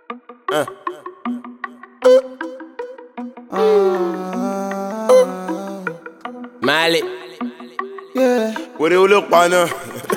Mali. Yeah. What do you look on now?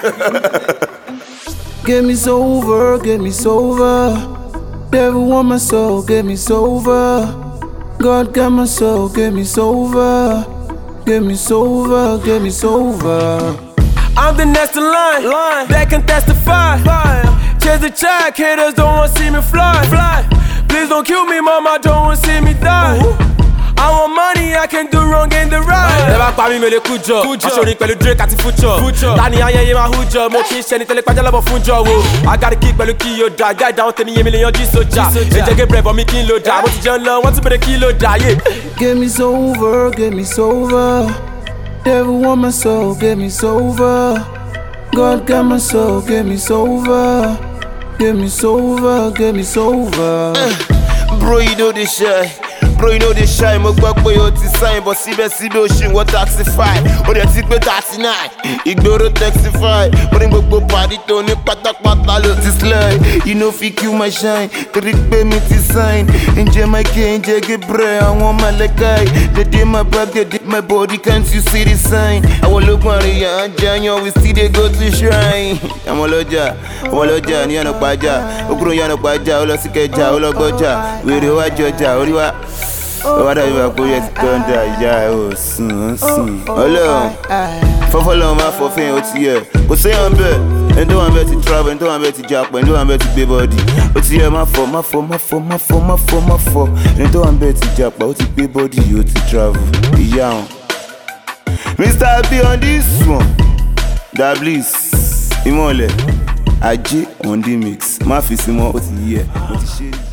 Get me sober, get me sober. Devil want my soul, get me sober. God got my soul, get me sober. Get me sober, get me sober. I'm the next in line that can testify. Chase the track, haters don't wanna see me fly. Please don't kill me, mama, don't wanna see me die. I want money, I can do wrong in the right. Never pa mi mele kujo. Aṣorin pẹ̀lú Drake àti Future. Tani ayẹyẹ máa hujọ. Mo kì í ṣẹni tẹ́lẹ̀ pàjá lọ́bọ̀ fún jọ wo. I gotta keep pẹ̀lú kí yóò dá. Guy down tèmi yé mi lè yanjú sójà. Èjẹ̀gẹ̀ brẹ̀ bọ̀ mi kí n lò dá. Mo ti jẹun lọ, wọ́n tún bèrè kí ló dá. Get me sober, get me sober. Devil want my soul, get me sober. God got my soul, get me sober. Get me sober, get me sober. Bro, you know this shit. Bro, you know this shit. Mo gbọ́ pé o ti sign, but síbẹ̀síbẹ̀ o ṣì ń wọ́n taxify. O dẹ̀ ti pé 39, ìgboro taxify. O ní gbogbo pàdé tó ní pátápátá ló ti slide. You know fit kill my shine, torí pé mi ti sign. Ǹjẹ́ Mike, ǹjẹ́ Gabriel, àwọn Malakai. They dey my back, they dey my body, can't you see the sign? Àwọn ológun àríyá ń jẹyàn, we still dey go to shrine. Àwọn ọlọ́jà ní ọ̀nà pàjá. Ó kúrò ní ọ̀nà pàjá, ó lọ sí Kẹjà, ó lọ gbọ́jà. Wèrè wá jọjà, orí wa. Ó dàbí wà kó yẹ ti tán dà ìyá ẹ̀ ò sùn. Ọlọ́run fọ́fọ́lọ́run máa fọ́fín ó ti yẹ. Kò séyàn bẹ́ẹ̀, ẹni tó wà bẹ́ẹ̀ ti travel, ẹni tó wà bẹ́ẹ̀ ti japa, ẹni tó wà bẹ́ẹ̀ ti gbé bọ́ọ̀dì. Ó ti yẹ má fọ́. Ẹni tó wà bẹ́ẹ̀ ti japa, ó ti gbé bọ́ọ̀dì, ó ti travel. Ìyá wọn. Mr. B on this one. Dablis, Ìmọ̀lẹ̀, Ajé on the mix. Má fi sí mọ́, ó ti yẹ, ó ti ṣe é.